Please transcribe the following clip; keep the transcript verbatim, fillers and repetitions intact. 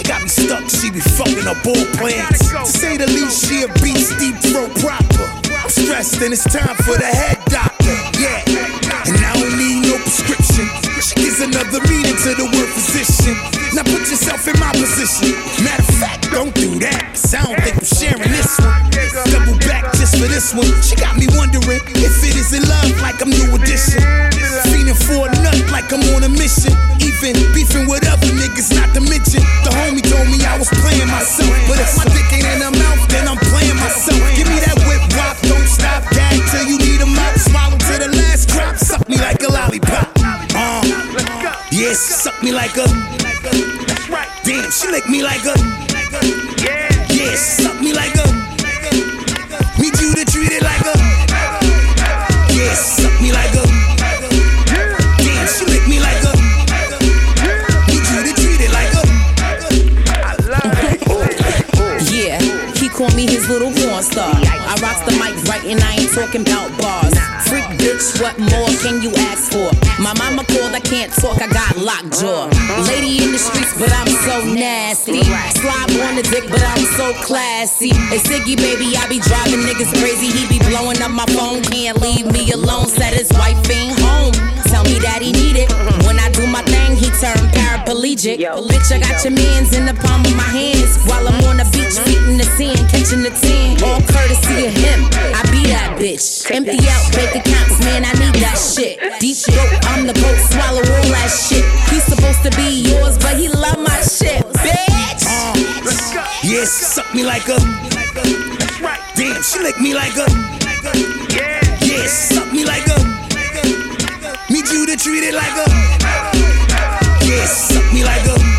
She got me stuck, she be fucking up all plans. To say the least, she a beast, deep throat proper. I'm stressed and it's time for the head doctor, yeah. And I don't need no prescription. She gives another meaning to the word physician. Now put yourself in my position. Matter of fact, don't do that, cause I don't think I'm sharing this one. Double back just for this one. She got me wondering if it is in love like I'm new edition. Feeling for a nut like I'm on a mission. Even beefing with other niggas, not to mention the homie told me I was playing myself. But if my dick ain't in her mouth, then I'm playing myself. Give me that whip wop, don't stop, gag till you need a mouth. Swallow to the last drop, suck me like a lollipop. Uh, yeah, she suck me like a. Damn, she lick me like a. Yeah, she suck me like a. Need you to treat it like a. Yeah, she suck me like a. Damn, she lick me like a. Need you to treat it like a. I love it. Yeah, he called me his little porn star. I rocks the mic right and I ain't talking about bars. Freak bitch, what more can you ask for? My mama called, I can't talk, I got lockjaw. Lady in the streets, but I'm so nasty. Slob on the dick, but I'm so classy. Hey Siggy, baby, I be driving niggas crazy. He be blowing up my phone, can't leave me alone. Said his wife ain't home, tell me that he need it. When I do my thing, he turn paraplegic. Bitch, I got your mans in the palm of my hands while I'm on the beach, beating the sand, catching the tan. All courtesy of him, I be that bitch. Empty out bank accounts, man, I need that shit. Deep throat, I'm the goat, swallow all that shit. He's supposed to be yours, but he love my shit, bitch. Uh, yeah, she suck me like a. Damn, she lick me like a. Yeah, she suck me like a. Need you to treat it like a. Yeah, she suck me like a.